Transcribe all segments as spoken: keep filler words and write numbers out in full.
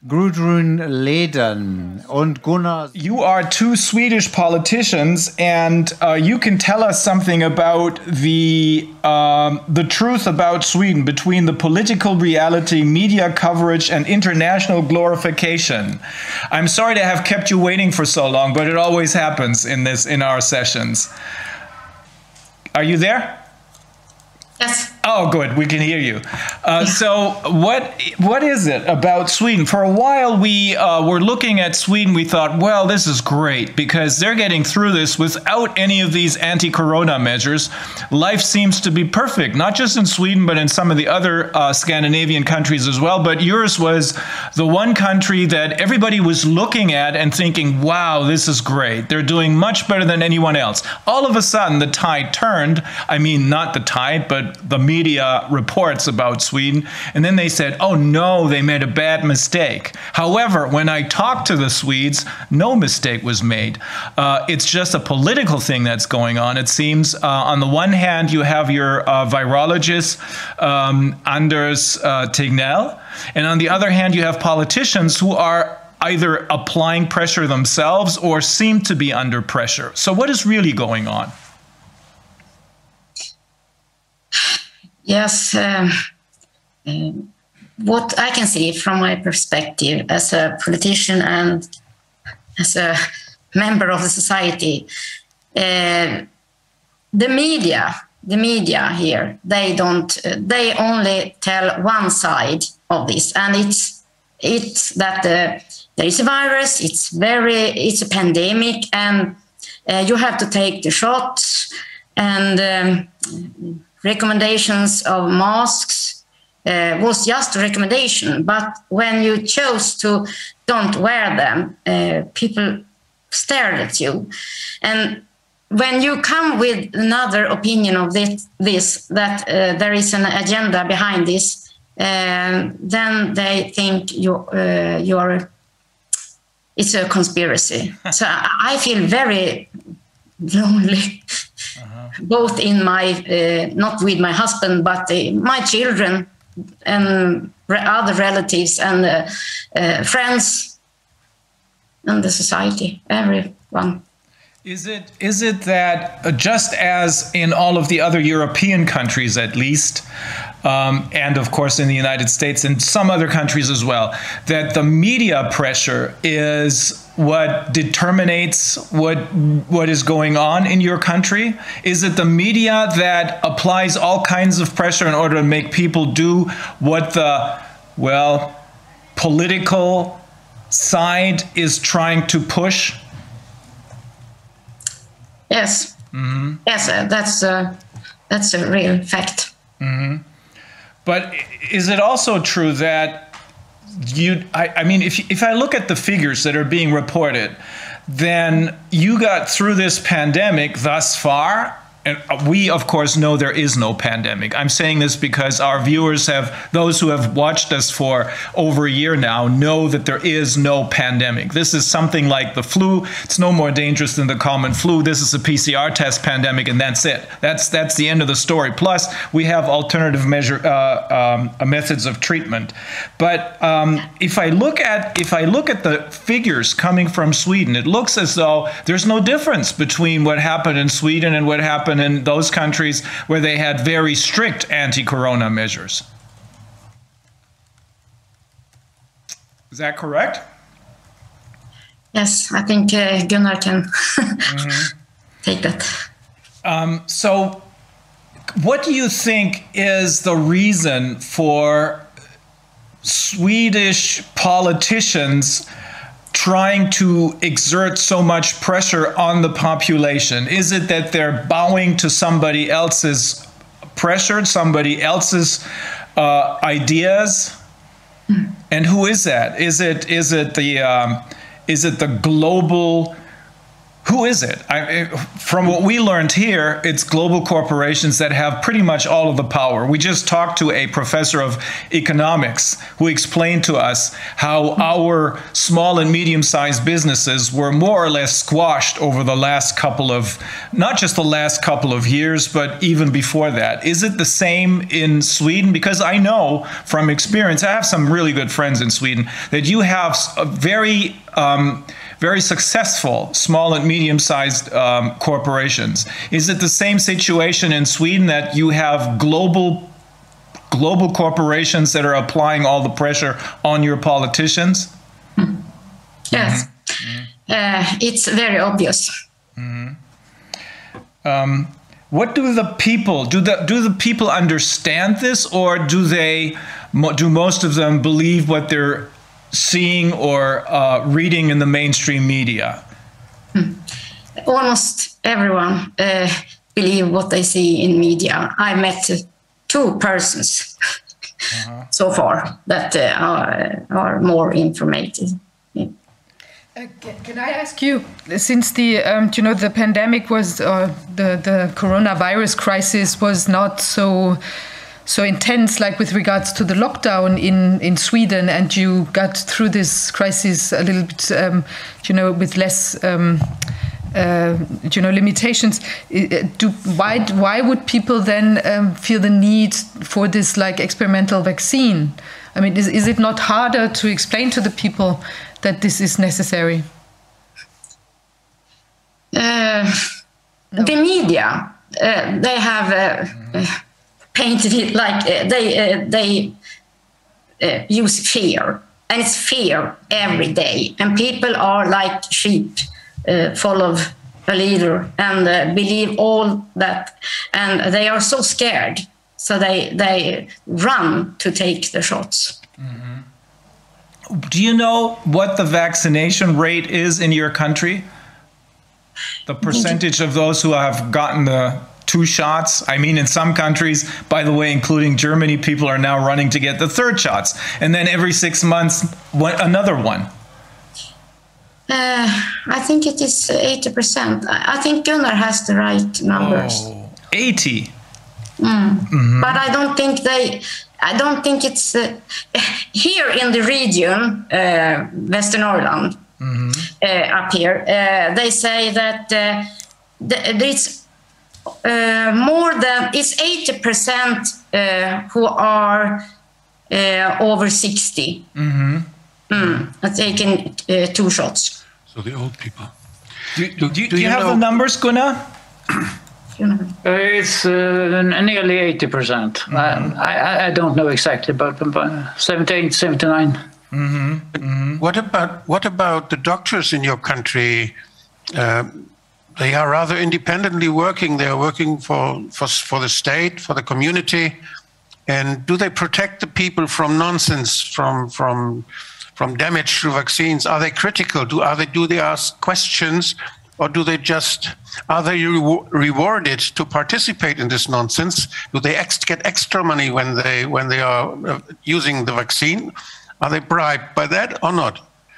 Gudrun Leden und Gunnar. You are two Swedish politicians, and uh, you can tell us something about the um, the truth about Sweden between the political reality, media coverage, and international glorification. I'm sorry to have kept you waiting for so long, but it always happens in this in our sessions. Are you there? Yes. Oh, good. We can hear you. Uh, so what what is it about Sweden? For a while, we uh, were looking at Sweden. We thought, well, this is great because they're getting through this without any of these anti-corona measures. Life seems to be perfect, not just in Sweden, but in some of the other uh, Scandinavian countries as well. But yours was the one country that everybody was looking at and thinking, wow, this is great. They're doing much better than anyone else. All of a sudden, the tide turned. I mean, not the tide, but the media reports about Sweden, and then they said, oh no, they made a bad mistake. However, when I talked to the Swedes, no mistake was made. Uh, it's just a political thing that's going on, it seems. Uh, on the one hand, you have your uh, virologist, um, Anders uh, Tegnell, and on the other hand, you have politicians who are either applying pressure themselves or seem to be under pressure. So what is really going on? Yes, um, um, what I can see from my perspective as a politician and as a member of the society, uh, the media, the media here, they don't, uh, they only tell one side of this, and it's it's that uh, there is a virus, it's very, it's a pandemic, and uh, you have to take the shots, and um, recommendations of masks uh, was just a recommendation, but when you chose to don't wear them, uh, people stared at you. And when you come with another opinion of this, this that uh, there is an agenda behind this, uh, then they think you uh, you're it's a conspiracy. So I feel very lonely. Uh-huh. Both in my, uh, not with my husband, but uh, my children and re- other relatives and uh, uh, friends and the society, everyone. Is it is it that uh, just as in all of the other European countries, at least, um, and of course in the United States and some other countries as well, that the media pressure is what determines what what is going on in your country? Is it the media that applies all kinds of pressure in order to make people do what the, well, political side is trying to push? Yes. Mm-hmm. Yes, uh, that's uh, that's a real fact. Mm-hmm. But is it also true that you, I, I mean, if if I look at the figures that are being reported, then you got through this pandemic thus far, and we, of course, know there is no pandemic. I'm saying this because our viewers have, those who have watched us for over a year now, know that there is no pandemic. This is something like the flu. It's no more dangerous than the common flu. This is a P C R test pandemic, and that's it. That's that's the end of the story. Plus, we have alternative measure uh, um, methods of treatment. But um, if I look at if I look at the figures coming from Sweden, it looks as though there's no difference between what happened in Sweden and what happened in those countries where they had very strict anti-corona measures. Is that correct? Yes, I think uh, Gunnar can mm-hmm. take that. Um, so what do you think is the reason for Swedish politicians trying to exert so much pressure on the population? Is it that they're bowing to somebody else's pressure, somebody else's uh, ideas? Mm. And who is that? Is it is it the um, is it the global? who is it? I, from what we learned here, it's global corporations that have pretty much all of the power. We just talked to a professor of economics who explained to us how our small and medium-sized businesses were more or less squashed over the last couple of, not just the last couple of years, but even before that. Is it the same in Sweden? Because I know from experience, I have some really good friends in Sweden, that you have a very um, very successful small and medium-sized um, corporations. Is it the same situation in Sweden, that you have global global corporations that are applying all the pressure on your politicians? Mm. Yes, mm-hmm. uh, it's very obvious. Mm-hmm. Um, what do the people do? The do the people understand this, or do they do most of them believe what they're seeing or uh, reading in the mainstream media? Hmm. Almost everyone uh, believe what they see in media. I met uh, two persons uh-huh. so far that uh, are, are more informative. Yeah. Uh, can, can I ask you, since the um, you know the pandemic was uh, the the coronavirus crisis was not so so intense, like with regards to the lockdown in, in Sweden, and you got through this crisis a little bit, um, you know, with less, um, uh, you know, limitations. Do, why why would people then um, feel the need for this like experimental vaccine? I mean, is is it not harder to explain to the people that this is necessary? Uh, no. The media, uh, they have. Uh, uh, painted it like uh, they uh, they uh, use fear, and it's fear every day, and people are like sheep, uh, follow a leader and uh, believe all that, and they are so scared, so they they run to take the shots. Mm-hmm. Do you know what the vaccination rate is in your country? The percentage of those who have gotten the two shots. I mean, in some countries, by the way, including Germany, people are now running to get the third shots. And then every six months, one, another one. Uh, I think it is eighty percent. I think Gunnar has the right numbers. Oh, eighty. Mm. Mm-hmm. But I don't think they, I don't think it's, uh, here in the region, uh, Västernorrland, mm-hmm. uh, up here, uh, they say that uh, th- it's Uh, more than it's eighty percent uh, who are uh, over sixty. Mm-hmm. Mm, are taking uh, two shots. So the old people. Do, do, do, do you, you have know? the numbers, Gunnar? Uh, it's uh, nearly eighty percent. Mm-hmm. I, I don't know exactly, but, but seventy-eight, seventy-nine. Mm-hmm. Mm-hmm. What about what about the doctors in your country? Uh, They are rather independently working. They are working for, for for the state, for the community. And do they protect the people from nonsense, from from from damage to vaccines? Are they critical? Do are they do they ask questions, or do they just are they re- rewarded to participate in this nonsense? Do they ex- get extra money when they when they are uh, using the vaccine? Are they bribed by that or not?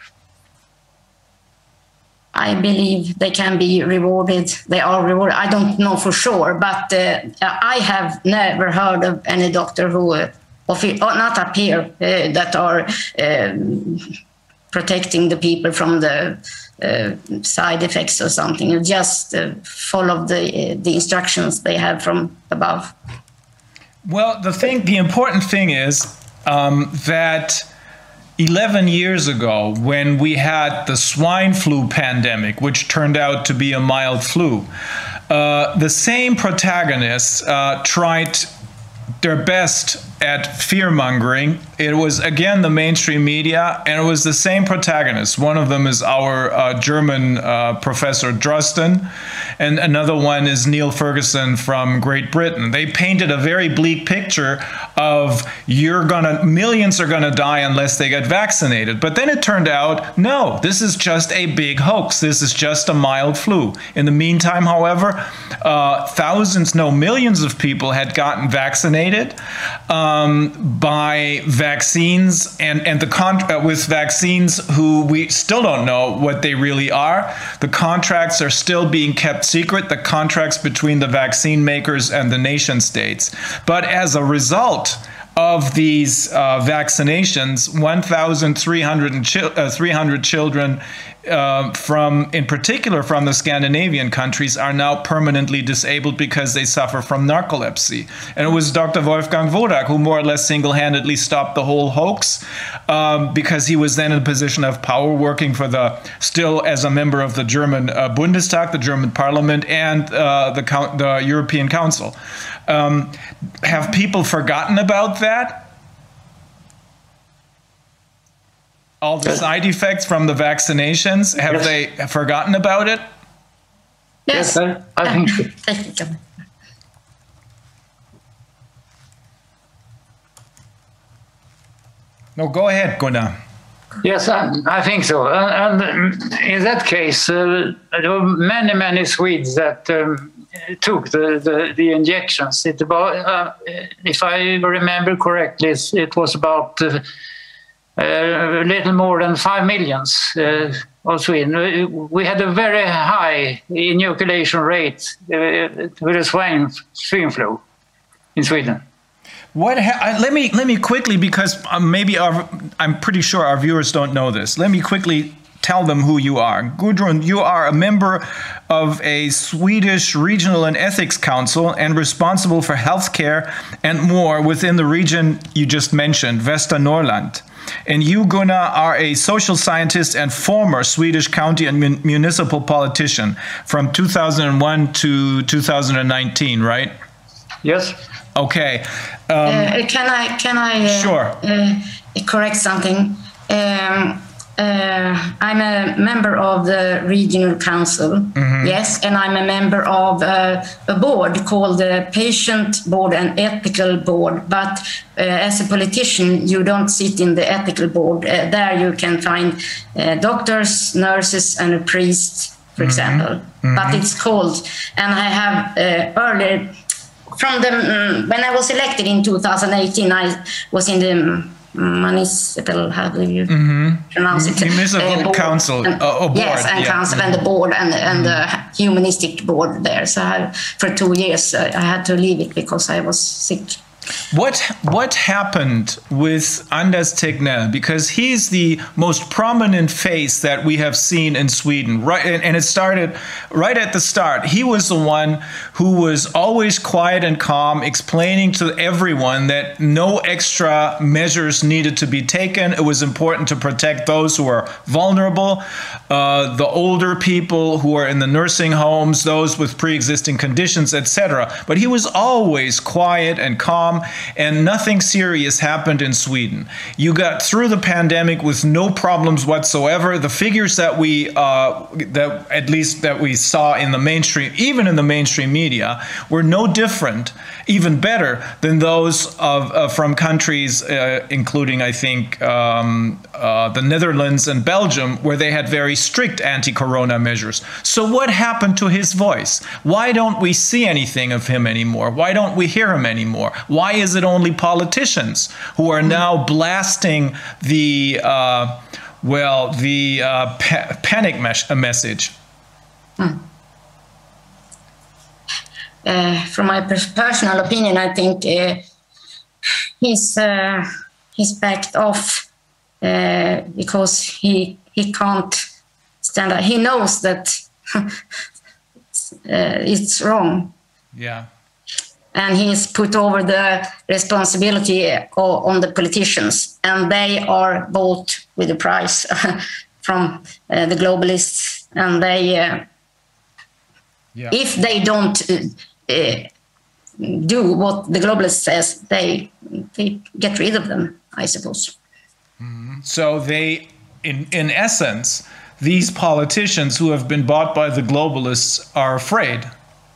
I believe they can be rewarded. They are rewarded. I don't know for sure, but uh, I have never heard of any doctor who, uh, of, not up here, uh, that are um, protecting the people from the uh, side effects or something. Just uh, follow the uh, the instructions they have from above. Well, the thing, the important thing is um, that eleven years ago, when we had the swine flu pandemic, which turned out to be a mild flu, uh, the same protagonists uh, tried their best at fear-mongering. It was, again, the mainstream media, and it was the same protagonists. One of them is our uh, German uh, professor Drosten, and another one is Neil Ferguson from Great Britain. They painted a very bleak picture of you're gonna, millions are gonna die unless they get vaccinated. But then it turned out, no, this is just a big hoax. This is just a mild flu. In the meantime, however, uh, thousands, no, millions of people had gotten vaccinated. Um, um, by vaccines and, and the con- uh, with vaccines who we still don't know what they really are. The contracts are still being kept secret, the contracts between the vaccine makers and the nation states. But as a result of these uh, vaccinations, one thousand three hundred chi- uh, three hundred children uh, from, in particular from the Scandinavian countries, are now permanently disabled because they suffer from narcolepsy. And it was Doctor Wolfgang Wodak who more or less single-handedly stopped the whole hoax, um, because he was then in a position of power, working for the, still as a member of the German uh, Bundestag, the German parliament, and uh, the, the European Council. Um, have people forgotten about that? All the side effects from the vaccinations, have yes. they forgotten about it? Yes, yes I, I think so. Thank you. No, go ahead, Gunnar. Yes, I, I think so. And, and in that case, uh, there were many, many Swedes that um, took the, the, the injections. It about, uh, if I remember correctly, it was about uh, a little more than five millions uh, of Sweden. We had a very high inoculation rate uh, with the swine, swine flu in Sweden. What ha- let me let me quickly, because um, maybe our, I'm pretty sure our viewers don't know this. Let me quickly tell them who you are. Gudrun, you are a member of a Swedish Regional and Ethics Council and responsible for healthcare and more within the region you just mentioned, Västernorrland. And you, Gunnar, are a social scientist and former Swedish county and mun- municipal politician from two thousand one to two thousand nineteen, right? Yes. Okay. Um, uh, can I can I uh, sure. uh, correct something? Um, uh, I'm a member of the regional council, mm-hmm. yes, and I'm a member of uh, a board called the Patient Board and Ethical Board. But uh, as a politician, you don't sit in the ethical board. Uh, there you can find uh, doctors, nurses, and a priest, for mm-hmm. example. Mm-hmm. But it's called, and I have uh, earlier. From the um, when I was elected in two thousand eighteen, I was in the municipal, how do you mm-hmm. pronounce it? Municipal uh, council, and, uh, board. Yes, and yeah. council and the board and and mm-hmm. the humanistic board there. So I, for two years uh, I had to leave it because I was sick. What what happened with Anders Tegnell? Because he's the most prominent face that we have seen in Sweden, right? And, and it started right at the start. He was the one who was always quiet and calm, explaining to everyone that no extra measures needed to be taken. It was important to protect those who are vulnerable, uh, the older people who are in the nursing homes, those with pre-existing conditions, et cetera. But he was always quiet and calm. And nothing serious happened in Sweden. You got through the pandemic with no problems whatsoever. The figures that we, uh, that at least that we saw in the mainstream, even in the mainstream media, were no different, even better than those of uh, from countries, uh, including, I think, um, uh, the Netherlands and Belgium, where they had very strict anti-corona measures. So what happened to his voice? Why don't we see anything of him anymore? Why don't we hear him anymore? Why is it only politicians who are now blasting the, uh, well, the uh, pa- panic mes- message? Hmm. Uh, from my per- personal opinion, I think uh, he's uh, he's backed off uh, because he he can't stand up. He knows that it's, uh, it's wrong. Yeah. And he's put over the responsibility on the politicians, and they are bought with a price from uh, the globalists. And they, uh, yeah. if they don't uh, uh, do what the globalist says, they, they get rid of them, I suppose. Mm-hmm. So they, in in essence, these politicians who have been bought by the globalists are afraid.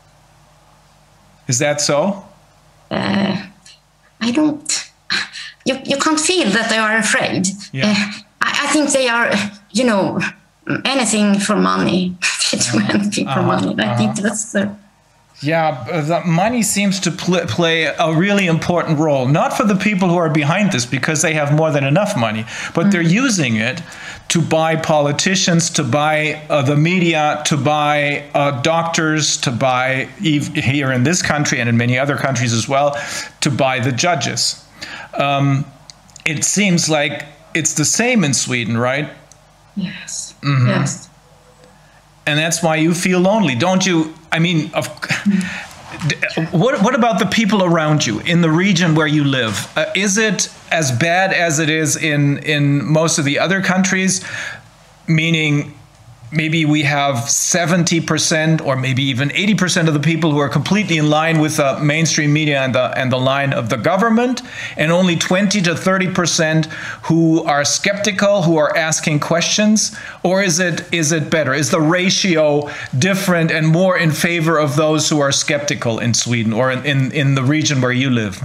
Is that so? Uh, I don't. You you can't feel that they are afraid. Yeah. Uh, I, I think they are, you know, anything for money. It's uh-huh. anything for uh-huh. money. I uh-huh. think that's the. Yeah, the money seems to pl- play a really important role, not for the people who are behind this because they have more than enough money, but mm-hmm. they're using it to buy politicians, to buy uh, the media, to buy uh, doctors, to buy, ev- here in this country and in many other countries as well, to buy the judges. Um, it seems like it's the same in Sweden, right? Yes. Mm-hmm. Yes. And that's why you feel lonely, don't you? I mean, of, what what about the people around you in the region where you live? Uh, is it as bad as it is in in most of the other countries? Meaning, maybe we have seventy percent or maybe even eighty percent of the people who are completely in line with the mainstream media and the and the line of the government, and only twenty to thirty percent who are skeptical, who are asking questions? Or is it is it better? Is the ratio different and more in favor of those who are skeptical in Sweden or in, in, in the region where you live?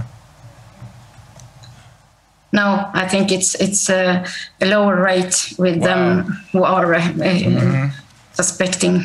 No, I think it's it's a, a lower rate with Wow. them who are uh, Mm-hmm. suspecting.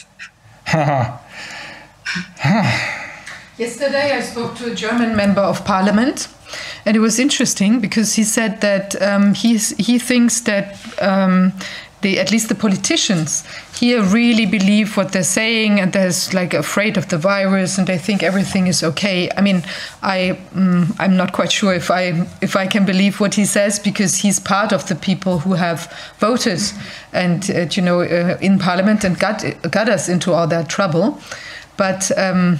Yesterday I spoke to a German member of parliament, and it was interesting because he said that um, he's, he thinks that um, the, at least the politicians here really believe what they're saying, and they're like afraid of the virus, and they think everything is okay. I mean, I um, I'm not quite sure if I if I can believe what he says, because he's part of the people who have voted and uh, you know uh, in parliament and got got us into all that trouble, but. Um,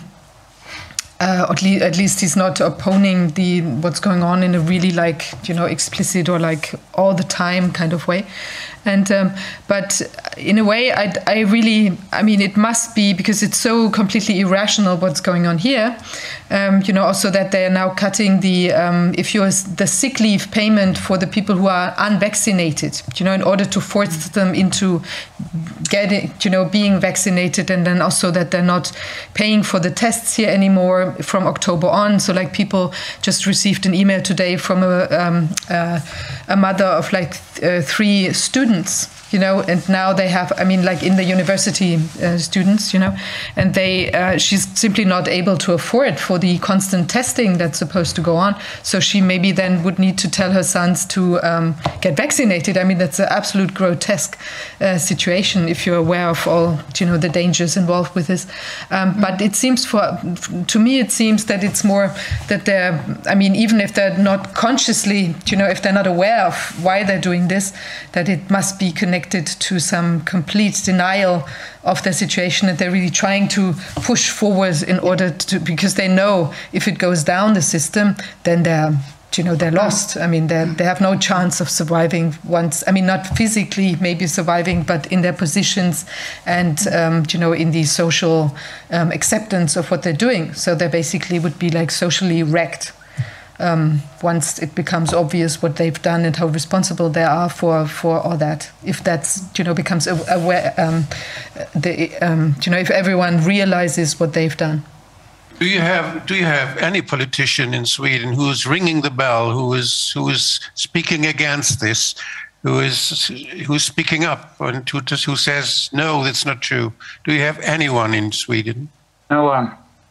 Uh, at, le- at least he's not opposing the what's going on in a really like you know explicit or like all the time kind of way, and um, but in a way I, I really I mean it must be because it's so completely irrational what's going on here, um, you know also that they are now cutting the um, if you're the sick leave payment for the people who are unvaccinated, you know in order to force them into getting you know being vaccinated, and then also that they're not paying for the tests here anymore from October on. So like people just received an email today from a, um, uh, a mother of like th- uh, three students, you know, and now they have, I mean, like in the university uh, students, you know, and they, uh, she's simply not able to afford for the constant testing that's supposed to go on. So she maybe then would need to tell her sons to um, get vaccinated. I mean, that's an absolute grotesque uh, situation if you're aware of all, you know, the dangers involved with this. Um, mm-hmm. But it seems for, to me, it seems that it's more that they're, I mean, even if they're not consciously, you know, if they're not aware of why they're doing this, that it must be connected to some complete denial of their situation, and they're really trying to push forward in order to, because they know if it goes down the system, then they're, you know, they're lost. I mean, they they have no chance of surviving once. I mean, not physically maybe surviving, but in their positions and, um, you know, in the social um, acceptance of what they're doing. So they basically would be like socially wrecked. Um, once it becomes obvious what they've done and how responsible they are for, for all that, if that's you know becomes aware, um, the um, you know if everyone realizes what they've done. Do you have Do you have any politician in Sweden who is ringing the bell, who is who is speaking against this, who is who's speaking up and who who says no, that's not true? Do you have anyone in Sweden? No one.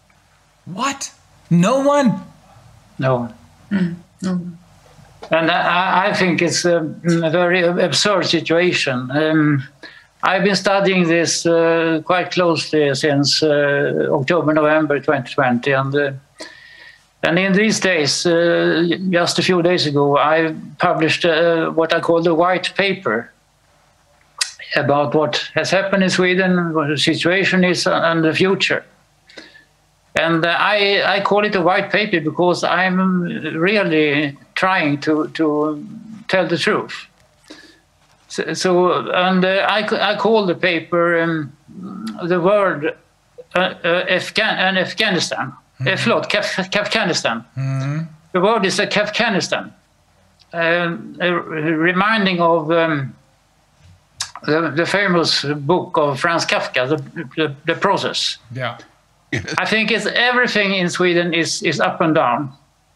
What? No one? No. Mm, no. And I, I think it's a, a very absurd situation. Um, I've been studying this uh, quite closely since uh, October, November twenty twenty. And, uh, and in these days, uh, just a few days ago, I published uh, what I call the white paper about what has happened in Sweden, what the situation is, and the future. And uh, I, I call it a white paper because I'm really trying to, to tell the truth. So, so and uh, I, I call the paper um, the word uh, uh, Afghan, and Afghanistan. Mm-hmm. Uh, förlåt, Kaf, Kafkanistan. Mm-hmm. The word is uh, Kafkanistan, um, uh, reminding of um, the, the famous book of Franz Kafka, the, the, the Process. Yeah. I think it's everything in Sweden is, is up and down.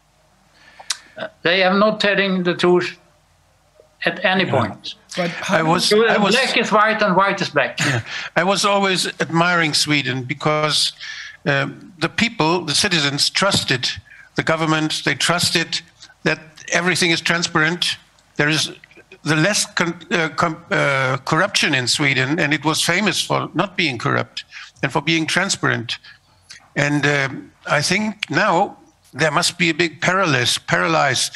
Uh, they are not telling the truth at any yeah. point. But I was, so, uh, I was, black is white and white is black. Yeah. I was always admiring Sweden because uh, the people, the citizens, trusted the government. They trusted that everything is transparent. There is the less con uh, com uh, corruption in Sweden, and it was famous for not being corrupt and for being transparent. And uh, I think now there must be a big paralysis, paralyzed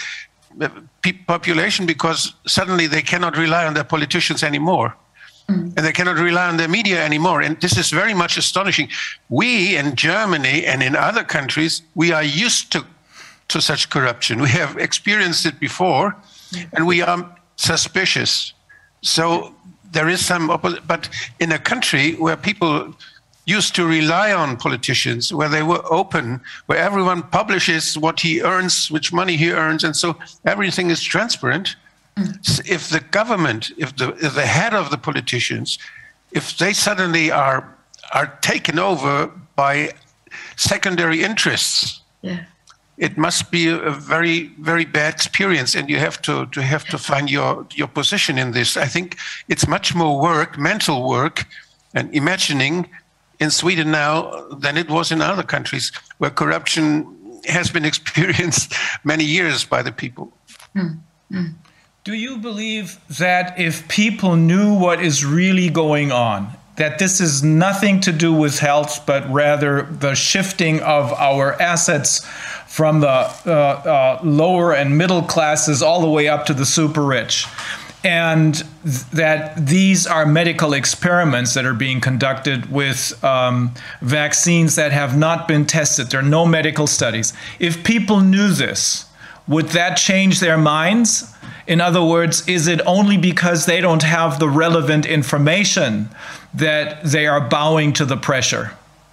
population, because suddenly they cannot rely on their politicians anymore. Mm. And they cannot rely on their media anymore. And this is very much astonishing. We in Germany and in other countries, we are used to, to such corruption. We have experienced it before, and we are suspicious. So there is some, but in a country where people used to rely on politicians, where they were open, where everyone publishes what he earns, which money he earns, and so everything is transparent. Mm. If the government, if the, if the head of the politicians, if they suddenly are are taken over by secondary interests, yeah. it must be a very, very bad experience, and you have to, to have to find your, your position in this. I think it's much more work, mental work, and imagining in Sweden now than it was in other countries where corruption has been experienced many years by the people. Mm. Mm. Do you believe that if people knew what is really going on, that this is nothing to do with health, but rather the shifting of our assets from the uh, uh, lower and middle classes all the way up to the super rich, and th that these are medical experiments that are being conducted with um, vaccines that have not been tested? There are no medical studies. If people knew this, would that change their minds? In other words, is it only because they don't have the relevant information that they are bowing to the pressure?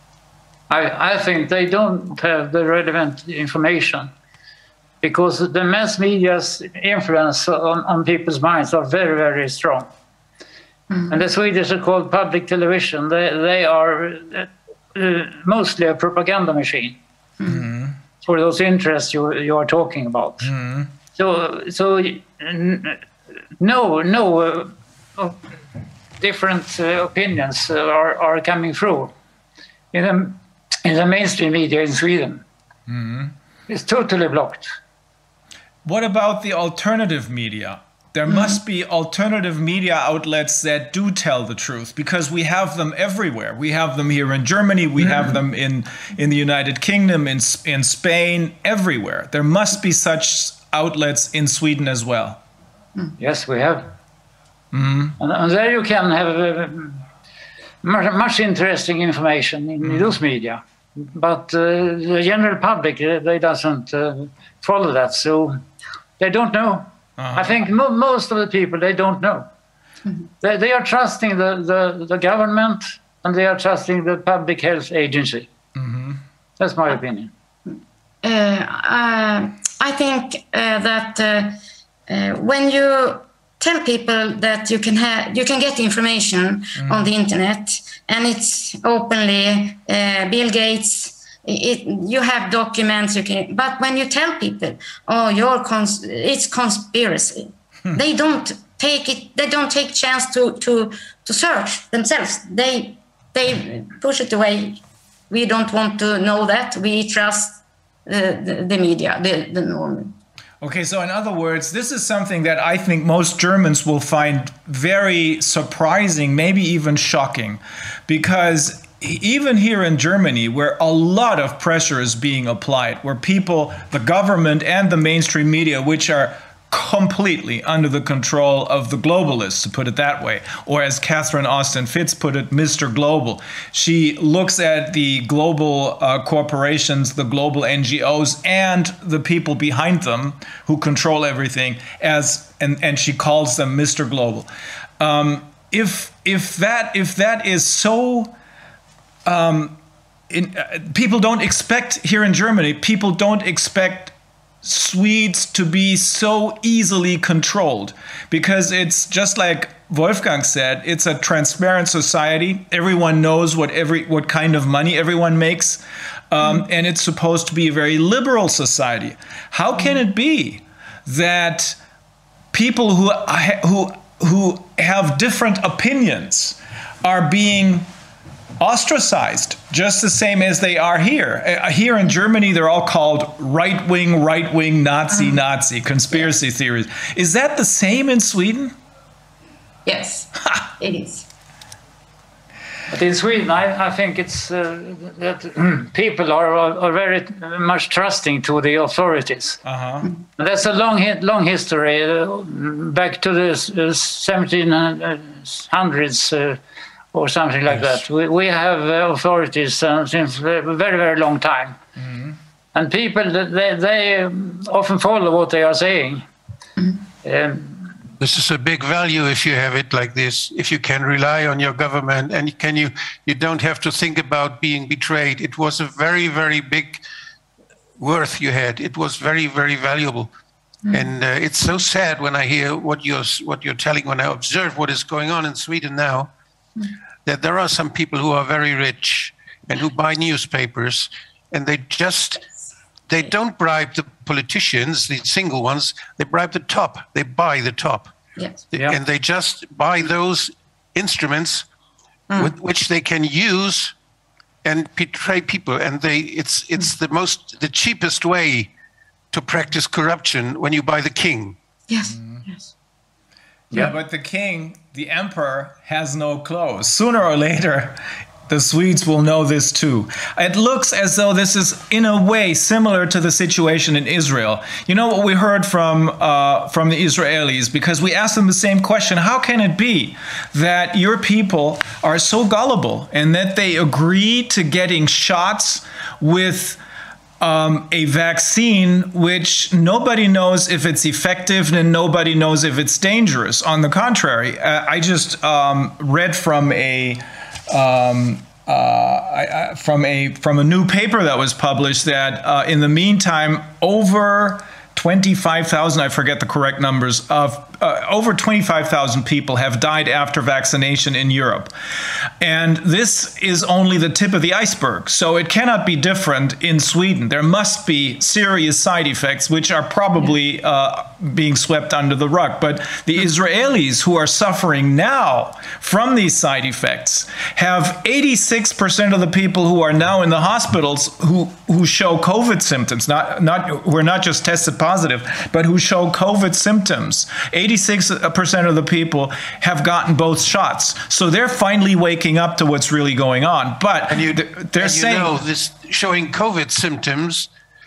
I, I think they don't have the relevant information, because the mass media's influence on, on people's minds are very, very strong. Mm-hmm. And the Swedish are called public television. They, they are uh, mostly a propaganda machine mm-hmm. for those interests you, you are talking about. Mm-hmm. So, so no, no uh, different uh, opinions uh, are, are coming through in the, in the mainstream media in Sweden. Mm-hmm. It's totally blocked. What about the alternative media? There mm-hmm. must be alternative media outlets that do tell the truth, because we have them everywhere. We have them here in Germany. We mm-hmm. have them in, in the United Kingdom, in, in Spain, everywhere. There must be such outlets in Sweden as well. Yes, we have. Mm-hmm. and, and there you can have uh, much, much interesting information in mm-hmm. those media. But uh, the general public, uh, they doesn't uh, follow that, so they don't know. Uh-huh. I think mo most of the people, they don't know. Mm-hmm. they, they are trusting the, the, the government, and they are trusting the public health agency. Mm-hmm. That's my opinion. Uh, uh, I think uh, that uh, uh, when you tell people that you can have, you can get information mm-hmm. on the internet, and it's openly uh, Bill Gates, it, you have documents. You can, but when you tell people, oh, you're cons it's conspiracy, hmm. they don't take it. They don't take chance to to to search themselves. They they push it away. We don't want to know that. We trust the the, the media, the the normal. Okay, so in other words, this is something that I think most Germans will find very surprising, maybe even shocking, because even here in Germany, where a lot of pressure is being applied, where people, the government and the mainstream media, which are completely under the control of the globalists, to put it that way, or as Catherine Austin Fitts put it, Mister Global. She looks at the global uh, corporations, the global N G Os, and the people behind them who control everything as, and, and she calls them Mister Global. Um, if if that if that is so, um, in, uh, people don't expect here in Germany. People don't expect Swedes to be so easily controlled, because it's just like Wolfgang said, it's a transparent society. Everyone knows what every what kind of money everyone makes, um, and it's supposed to be a very liberal society. How can it be that people who who who have different opinions are being ostracized, just the same as they are here. Uh, here in Germany, they're all called right-wing, right-wing, Nazi, mm. Nazi, conspiracy yeah. theories. Is that the same in Sweden? Yes, it is. But in Sweden, I, I think it's uh, that people are, are very much trusting to the authorities. Uh-huh. There's a long long history uh, back to the uh, seventeen hundreds uh, or something like yes. that. We, we have uh, authorities uh, since a very, very long time. Mm-hmm. And people, they, they often follow what they are saying. Mm-hmm. um, This is a big value if you have it like this, if you can rely on your government and can you, you don't have to think about being betrayed. It was a very, very big worth you had. It was very, very valuable. Mm. And uh, it's so sad when I hear what you're, what you're telling, when I observe what is going on in Sweden now, mm. that there are some people who are very rich and who buy newspapers and they just, they don't bribe the politicians, the single ones, they bribe the top, they buy the top. Yes. Yeah. And they just buy those instruments mm. with which they can use and betray people. And they, it's, it's mm. the most, the cheapest way to practice corruption when you buy the king. Yes, mm. yes. Yeah, yeah, but the king, the emperor, has no clothes. Sooner or later, the Swedes will know this too. It looks as though this is, in a way, similar to the situation in Israel. You know what we heard from uh, from the Israelis, because we asked them the same question: how can it be that your people are so gullible and that they agree to getting shots with um, a vaccine which nobody knows if it's effective and nobody knows if it's dangerous? On the contrary, uh, I just um, read from a Um, uh, I, I, from a from a new paper that was published that uh, in the meantime, over twenty-five thousand, I forget the correct numbers, of uh, over twenty-five thousand people have died after vaccination in Europe. And this is only the tip of the iceberg. So it cannot be different in Sweden. There must be serious side effects, which are probably uh, being swept under the rug. But the Israelis who are suffering now from these side effects have eighty-six percent of the people who are now in the hospitals who, who show COVID symptoms, not, not, who are not just tested positive, but who show COVID symptoms. eighty-six percent of the people have gotten both shots. So they're finally waking up to what's really going on. But and you, they're and saying, you know, this showing COVID symptoms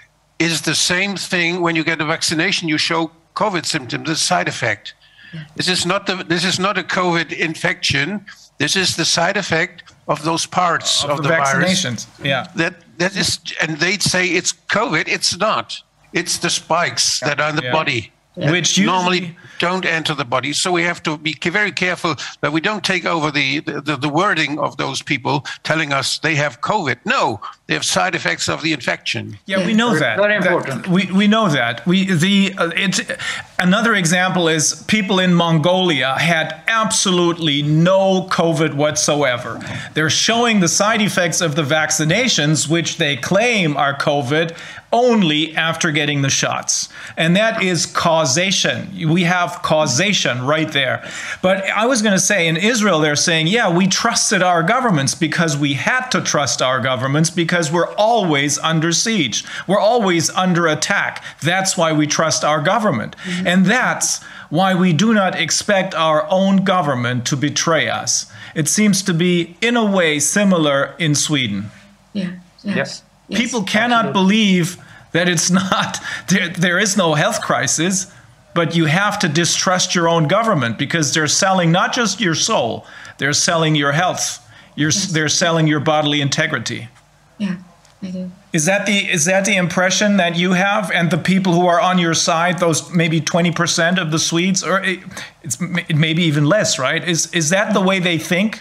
is the same thing when you get a vaccination, you show COVID symptoms, the side effect. Yeah. This is not the, this is not a COVID infection. This is the side effect of those parts of, of the, the virus. vaccinations. Yeah. That that is, and they say it's COVID. It's not. It's the spikes that are in the yeah. body. Yeah. Which usually normally don't enter the body. So we have to be very careful that we don't take over the, the, the wording of those people telling us they have COVID. No, they have side effects of the infection. Yeah, we know that. Very important. That, we, we know that. We the uh, it's another example is people in Mongolia had absolutely no COVID whatsoever. They're showing the side effects of the vaccinations, which they claim are COVID, only after getting the shots. And that is causation. We have causation right there. But I was going to say, in Israel, they're saying, yeah, we trusted our governments because we had to trust our governments because we're always under siege. We're always under attack. That's why we trust our government. Mm-hmm. And that's why we do not expect our own government to betray us. It seems to be, in a way, similar in Sweden. Yeah. Yes. Yes. People cannot absolutely. believe that it's not, there, there is no health crisis, but you have to distrust your own government because they're selling not just your soul, they're selling your health, you're, yes. they're selling your bodily integrity. Yeah, I do. Is that the is that the impression that you have, and the people who are on your side, those maybe twenty percent of the Swedes, or it, it's maybe even less, right? Is is that the way they think?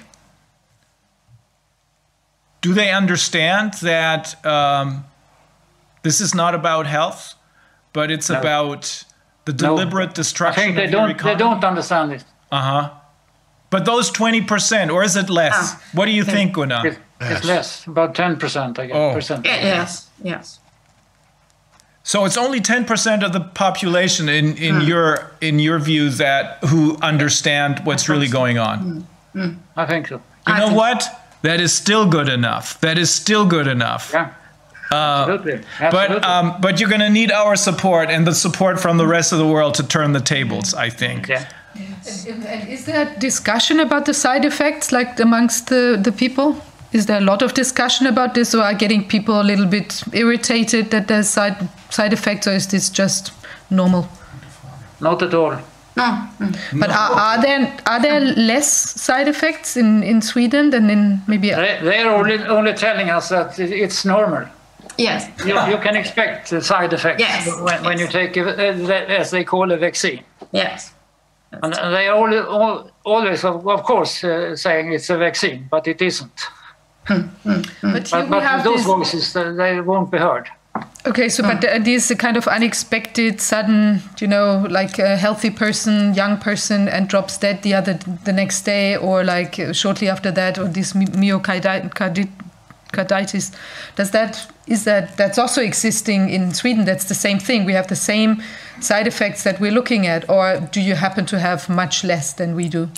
Do they understand that um, this is not about health, but it's no. about the deliberate no. destruction I think they of don't, your economy? They don't understand it. Uh-huh. But those twenty percent, or is it less? Ah. What do you think, Gunnar? It's, it's less, about ten percent, I guess. Oh. Percent. Yes, yes. So it's only ten percent of the population, in, in mm. your in your view, that who understand what's really so. going on. Mm. Mm. I think so. You I know what? that is still good enough. That is still good enough. Yeah. Absolutely. Absolutely. But um, but you're going to need our support and the support from the rest of the world to turn the tables, I think. Yeah. Yes. And, and is there discussion about the side effects, like amongst the, the people? Is there a lot of discussion about this, or are getting people a little bit irritated that there's side side effects, or is this just normal? Not at all. No. But are, are there are there less side effects in, in Sweden than in maybe? They, they are only, only telling us that it- it's normal. Yes. You, you can expect the side effects Yes. when, when you take, a, uh, as they call a vaccine. Yes. And they are all, all, always, of, of course, uh, saying it's a vaccine, but it isn't. But here But, we but have those this. voices, uh, they won't be heard. Okay, so but uh, these kind of unexpected, sudden, you know, like a healthy person, young person, and drops dead the other the next day, or like uh, shortly after that, or this my- myocarditis. Carditis. Does that is that that's also existing in Sweden? That's the same thing. We have the same side effects that we're looking at, or do you happen to have much less than we do?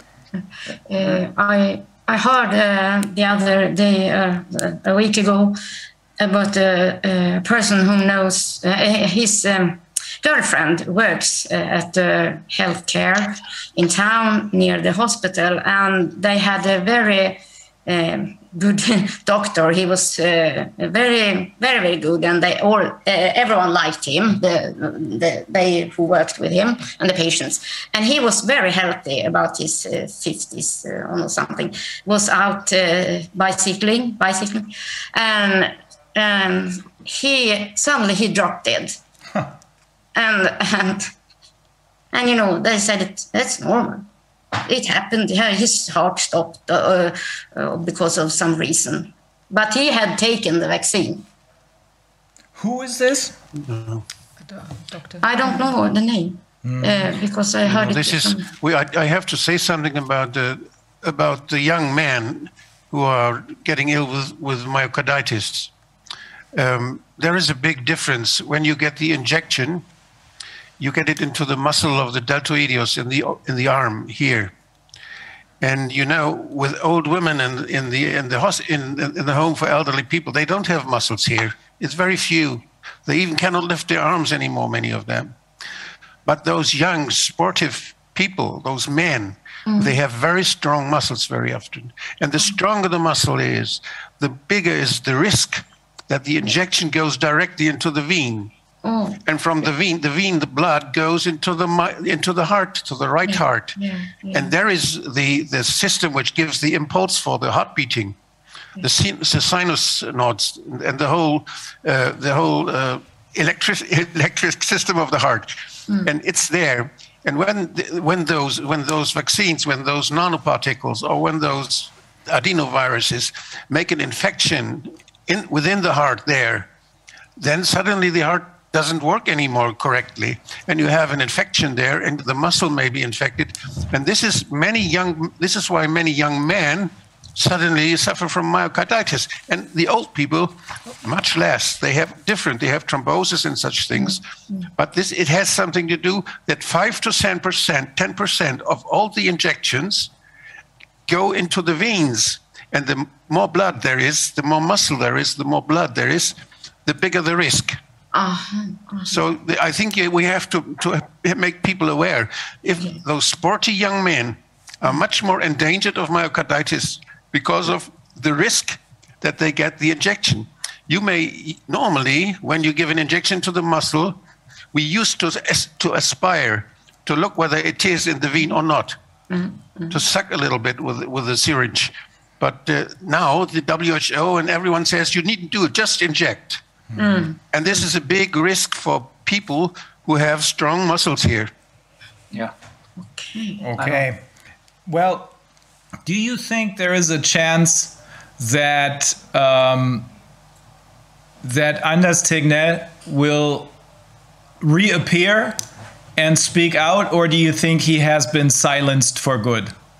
Uh, I I heard uh, the other day, uh, a week ago, about a, a person who knows uh, his um, girlfriend works uh, at the healthcare in town near the hospital, and they had a very um, good doctor. He was uh, very, very, very good, and they all, uh, everyone liked him. The, the they who worked with him and the patients, and he was very healthy, about his uh, fifties uh, or something. Was out uh, bicycling, bicycling, and um, he suddenly he dropped dead, and and and you know they said it, that's normal. It happened. Yeah, his heart stopped uh, uh, because of some reason, but he had taken the vaccine. Who is this? Doctor. I don't know the name uh, because I heard No, it. this is from- we. I, I have to say something about the about the young men who are getting ill with with myocarditis. Um, there is a big difference when you get the injection. You get it into the muscle of the deltoideus in the in the arm here, and you know, with old women in in the in the hos- in in the home for elderly people, they don't have muscles here. It's very few. They even cannot lift their arms anymore, many of them. But those young, sportive people, those men, they have very strong muscles very often. And the stronger the muscle is, the bigger is the risk that the injection goes directly into the vein. Oh, And from the vein, the vein, the blood goes into the mi- into the heart, to the right heart. yeah, yeah. And there is the, the system which gives the impulse for the heart beating, the, sin- the sinus nodes, and the whole uh, the whole uh, electric electric system of the heart, and it's there. And when the, when those when those vaccines, when those nanoparticles, or when those adenoviruses make an infection in within the heart there, then suddenly the heart doesn't work anymore correctly, and you have an infection there, and the muscle may be infected. And this is many young. This is why many young men suddenly suffer from myocarditis, and the old people much less. They have different. They have thrombosis and such things. But this it has something to do that five to ten percent, ten percent of all the injections go into the veins, and the more blood there is, the more muscle there is, the more blood there is, the bigger the risk. uh-huh. So the, I think we have to, to make people aware. If those sporty young men are much more endangered of myocarditis because of the risk that they get the injection. You may normally, when you give an injection to the muscle, we used to to aspire to look whether it is in the vein or not, mm-hmm. to suck a little bit with with the syringe. But uh, now the W H O and everyone says you needn't do it, just inject. Mm. And this is a big risk for people who have strong muscles here. Yeah. Okay. Well, do you think there is a chance that um, that Anders Tegnell will reappear and speak out, or do you think he has been silenced for good?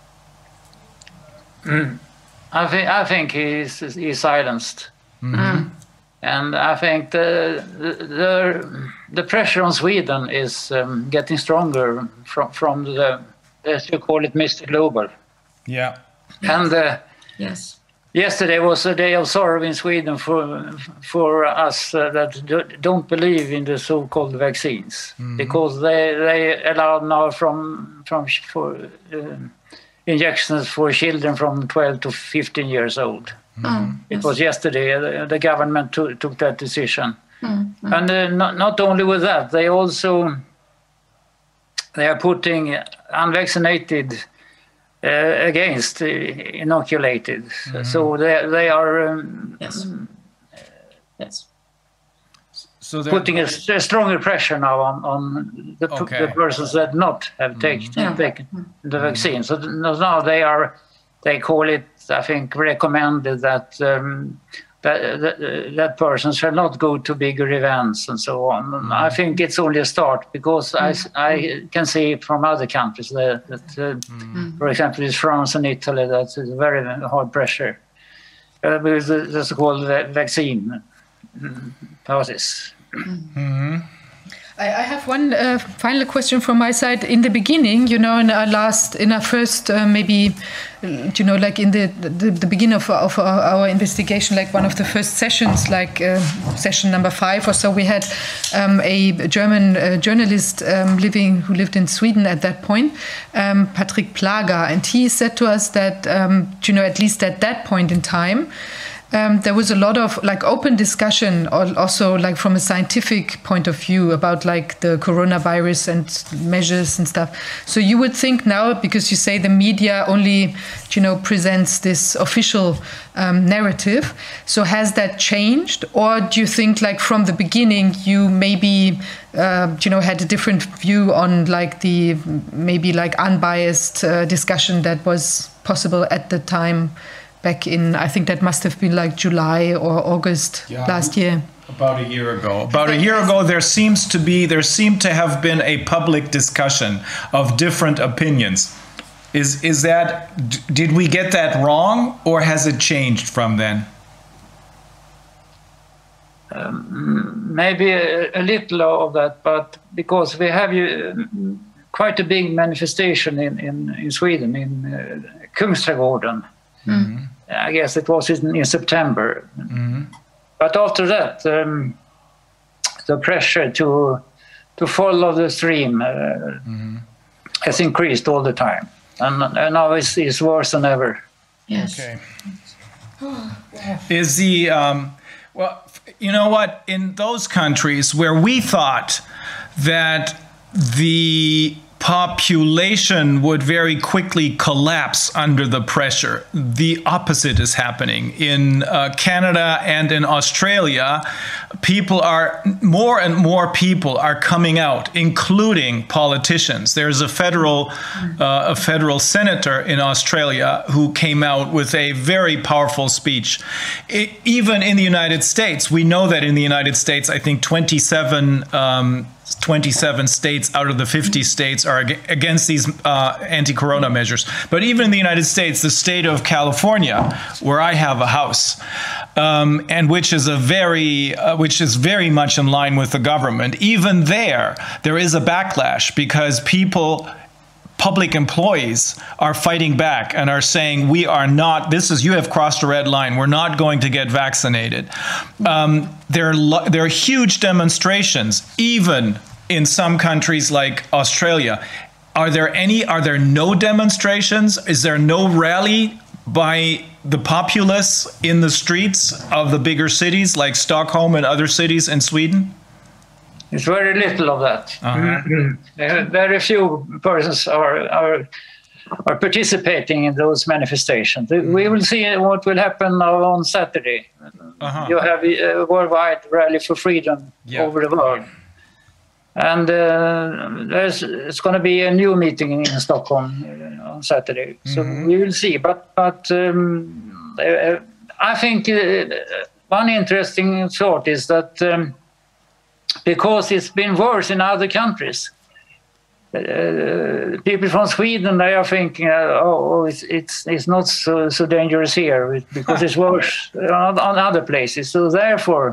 Mm. I think I think he's he's silenced, mm-hmm. and I think the, the the pressure on Sweden is um, getting stronger from from the, as you call it, Mister Global. Yeah. And uh, Yes. yesterday was a day of sorrow in Sweden for for us uh, that don't believe in the so-called vaccines, mm-hmm. because they they allow now from from for uh, injections for children from twelve to fifteen years old. Mm-hmm. It was yesterday uh, the government to, took that decision, mm-hmm. and uh, not not only with that, they also they are putting unvaccinated Uh, against uh, inoculated, mm-hmm. so they they are um, yes, yes. So putting a, a stronger pressure now on on the, okay. the persons that not have taken mm-hmm. taken yeah. the vaccine. So now they are they call it, I think, recommended that um, that, that that person shall not go to bigger events and so on. Mm-hmm. I think it's only a start, because mm-hmm. I I can see from other countries that, that uh, mm-hmm. for example, in France and Italy, that's a very hard pressure uh, with the, the so-called vaccine process. Mm-hmm. I, I have one uh, final question from my side. In the beginning, you know, in our last, in our first, uh, maybe, you know, like in the the, the beginning of, of our, our investigation, like one of the first sessions, like uh, session number five or so, we had um, a German uh, journalist um, living who lived in Sweden at that point, um, Patrick Plager, and he said to us that, um, you know, at least at that point in time, Um, there was a lot of like open discussion, also like from a scientific point of view, about like the coronavirus and measures and stuff. So you would think now, because you say the media only, you know, presents this official um, narrative. So has that changed, or do you think like from the beginning you maybe uh, you know had a different view on like the maybe like unbiased uh, discussion that was possible at the time? Back in, I think that must have been like July or August yeah, last year. About a year ago. About a year ago, there seems to be, there seemed to have been a public discussion of different opinions. Is is that, did we get that wrong, or has it changed from then? Um, maybe a, a little of that, but because we have uh, quite a big manifestation in, in, in Sweden, in uh, Kungsträdgården. Mm-hmm. I guess it was in, in September. Mm-hmm. But after that, um, the pressure to to follow the stream uh, mm-hmm. has increased all the time, and, and now it's, it's worse than ever. Yes. Okay. Is the um, well, you know what? In those countries where we thought that the population would very quickly collapse under the pressure, the opposite is happening. In uh, Canada and in Australia, people are, more and more people are coming out, including politicians. There's a federal, uh, a federal senator in Australia who came out with a very powerful speech. It, even in the United States, we know that in the United States, I think twenty-seven um, twenty-seven states out of the fifty states are ag against these uh, anti-corona measures. But even in the United States, the state of California, where I have a house, um, and which is a very, uh, which is very much in line with the government, even there, there is a backlash because people, public employees are fighting back and are saying, we are not, this is, you have crossed a red line, we're not going to get vaccinated. Um, there, are, there are huge demonstrations, even in some countries like Australia. Are there any, are there no demonstrations? Is there no rally by the populace in the streets of the bigger cities like Stockholm and other cities in Sweden? It's very little of that. Uh-huh. Very few persons are, are are participating in those manifestations. Mm-hmm. We will see what will happen now on Saturday. Uh-huh. You have a worldwide rally for freedom yeah. over the world. And uh, there's, it's going to be a new meeting in Stockholm on Saturday. So mm-hmm. we will see. But, but um, uh, I think uh, one interesting thought is that um, because it's been worse in other countries, uh, people from Sweden, they are thinking, uh, oh, it's, it's, it's not so, so dangerous here because it's worse on, on other places. So therefore,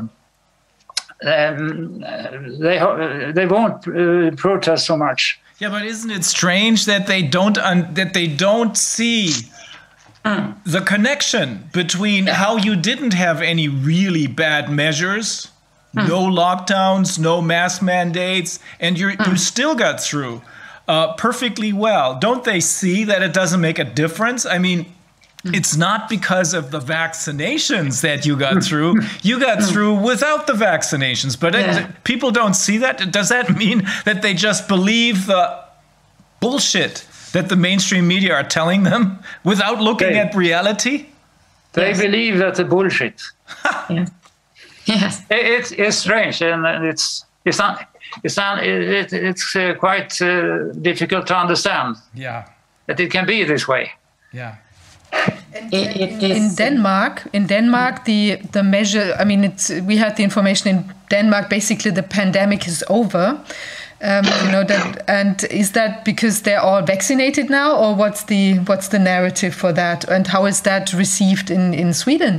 um, they, they won't uh, protest so much. Yeah, but isn't it strange that they don't, un that they don't see Mm. the connection between how you didn't have any really bad measures, mm. no lockdowns, no mask mandates, and you mm. you still got through uh, perfectly well. Don't they see that it doesn't make a difference? I mean, mm. it's not because of the vaccinations that you got through. You got mm. through without the vaccinations. But yeah. it, people don't see that. Does that mean that they just believe the bullshit that the mainstream media are telling them without looking they, at reality? They yes. believe that the bullshit. yeah. Yes. It, it's it's strange, and it's it's not it's not it, it's uh, quite uh, difficult to understand. Yeah. That it can be this way. Yeah. In, in, in Denmark, in Denmark, the the measure. I mean, it's we had the information in Denmark. Basically, the pandemic is over. Um, you know that, and is that because they're all vaccinated now, or what's the what's the narrative for that, and how is that received in, in Sweden?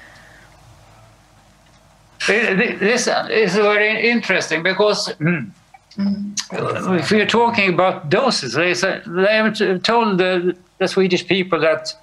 This is very interesting because mm. Mm. if we're talking about doses, they they have told the, the Swedish people that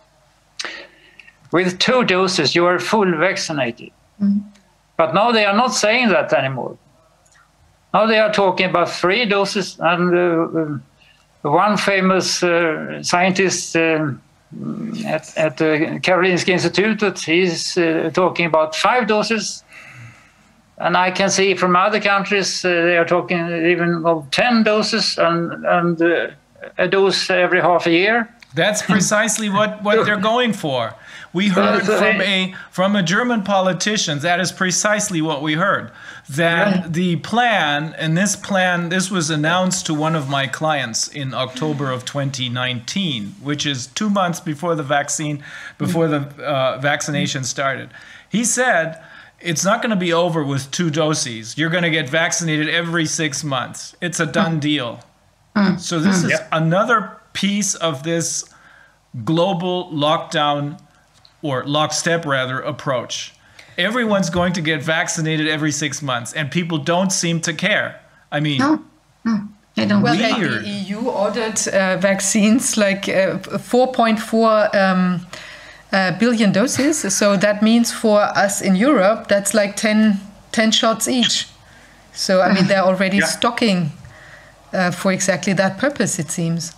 with two doses you are full vaccinated, mm. but now they are not saying that anymore. Now they are talking about three doses, and uh, one famous uh, scientist uh, at, at the Karolinska Institutet, he's uh, talking about five doses. And I can see from other countries, uh, they are talking even of ten doses and, and uh, a dose every half a year. That's precisely what, what they're going for. We heard from a from a German politician, that is precisely what we heard, that the plan, and this plan, this was announced to one of my clients in October of twenty nineteen, which is two months before the vaccine, before the uh, vaccination started. He said, it's not going to be over with two doses. You're going to get vaccinated every six months. It's a done deal. So this is another piece of this global lockdown, or lockstep rather, approach. Everyone's going to get vaccinated every six months, and people don't seem to care. I mean, no, no, they don't. Well, weird. the E U ordered uh, vaccines like uh, four point four um, uh, billion doses. So that means for us in Europe, that's like ten, ten shots each. So, I mean, they're already yeah. stocking uh, for exactly that purpose, it seems.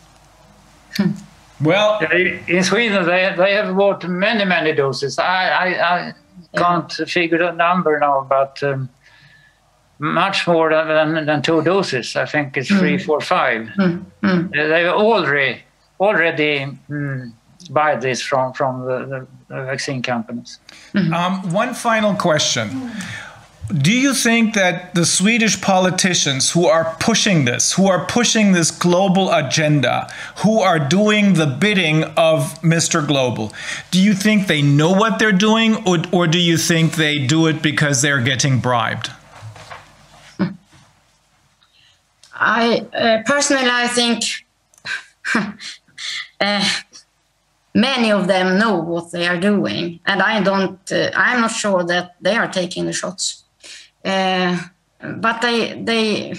Well, in Sweden, they they have bought many, many doses. I, I, I can't yeah. figure the number now, but um, much more than, than two doses. I think it's mm. three, four, five. Mm. Mm. They already already mm, buy this from from the, the vaccine companies. Mm-hmm. Um, one final question. Do you think that the Swedish politicians who are pushing this, who are pushing this global agenda, who are doing the bidding of Mister Global, do you think they know what they're doing, or, or do you think they do it because they're getting bribed? I uh, personally, I think uh, many of them know what they are doing, and I don't. Uh, I'm not sure that they are taking the shots. Uh, but they, they,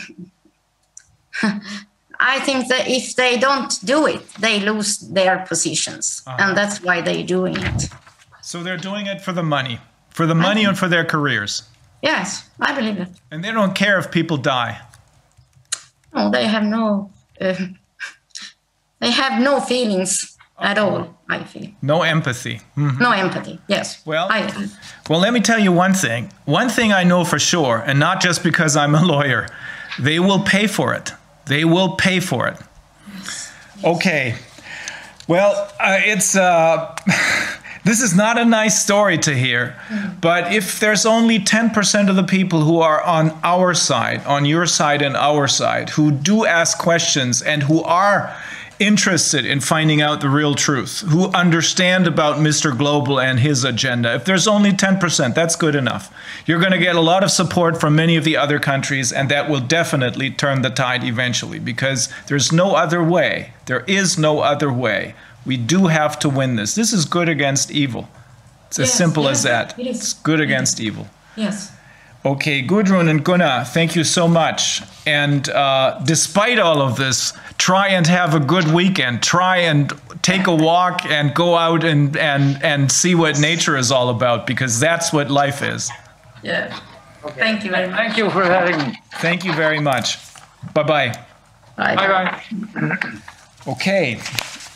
I think that if they don't do it, they lose their positions, uh-huh. and that's why they're doing it. So they're doing it for the money, for the money and for their careers. Yes, I believe it. And they don't care if people die. No, they have no, uh, they have no feelings. At all, I feel. No empathy. Mm-hmm. No empathy, yes. Well, I, well, let me tell you one thing. One thing I know for sure, and not just because I'm a lawyer, they will pay for it. They will pay for it. Yes. Okay. Well, uh, it's uh, this is not a nice story to hear, mm. but if there's only ten percent of the people who are on our side, on your side and our side, who do ask questions and who are interested in finding out the real truth, who understand about Mister Global and his agenda. If there's only ten percent, that's good enough. You're going to get a lot of support from many of the other countries, and that will definitely turn the tide eventually, because there's no other way. There is no other way. We do have to win this. This is good against evil. It's as yes, simple yes, as that. It is. It's good against evil. Yes. Okay, Gudrun and Gunnar, thank you so much. And uh, despite all of this, try and have a good weekend. Try and take a walk and go out and, and, and see what nature is all about, because that's what life is. Yeah. Okay. Thank you very much. Thank you for having me. Thank you very much. Bye-bye. Bye. Bye-bye. Okay.